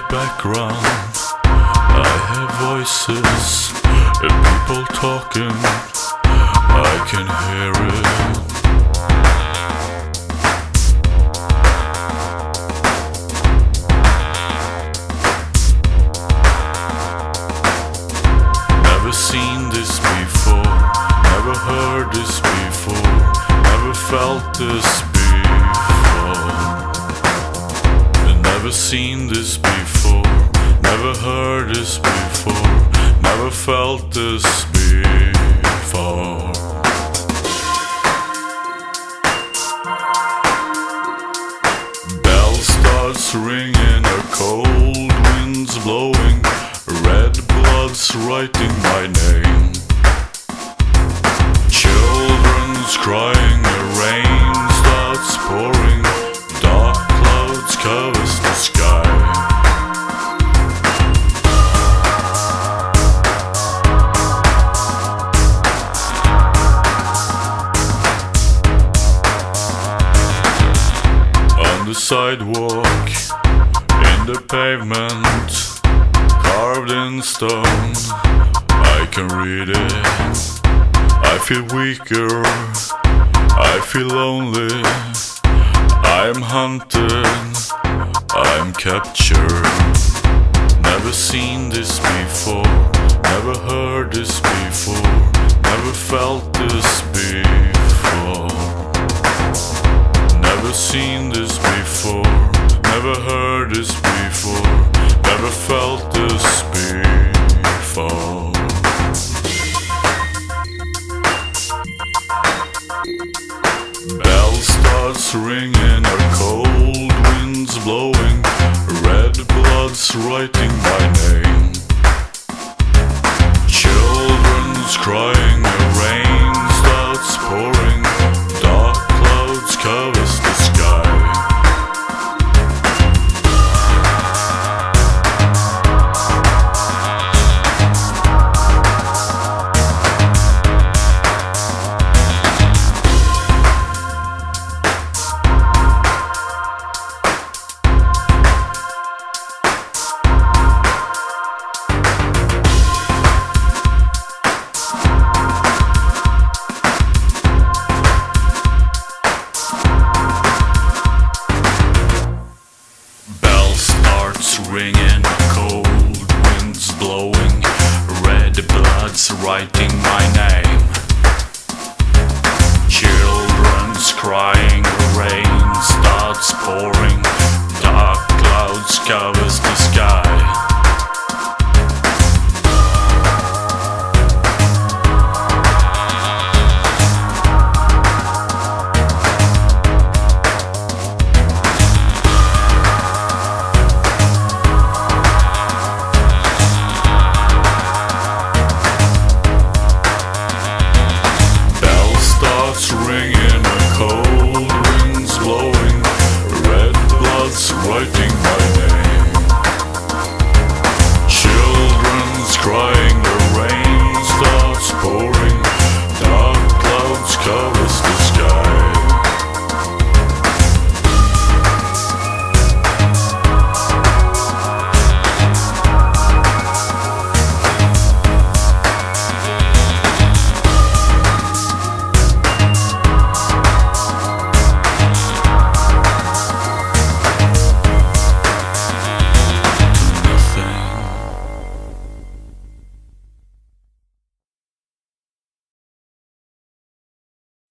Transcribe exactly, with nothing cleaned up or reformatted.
the background I have voices and people talking, I can hear it. Never seen this before, never heard this before, never felt this before. Never seen this before, never heard this before, never felt this before. Bell starts ringing, a cold wind's blowing, red blood's writing my name. Children's crying, the rain starts pouring, dark clouds covers the sky. On the sidewalk, in the pavement, carved in stone, I can read it. I feel weaker, I feel lonely, I'm hunted, I'm captured. Never seen this before, never heard this before, never felt this before. Never seen this before, never heard this before, never felt this before. Bell starts ringing, a cold wind's blowing, red blood's writing my name. Children's crying, the rain starts pouring, dark clouds covers the sky. Ringing, cold winds blowing, red blood's writing my name. Children's crying, rain starts pouring, dark clouds covers the sky.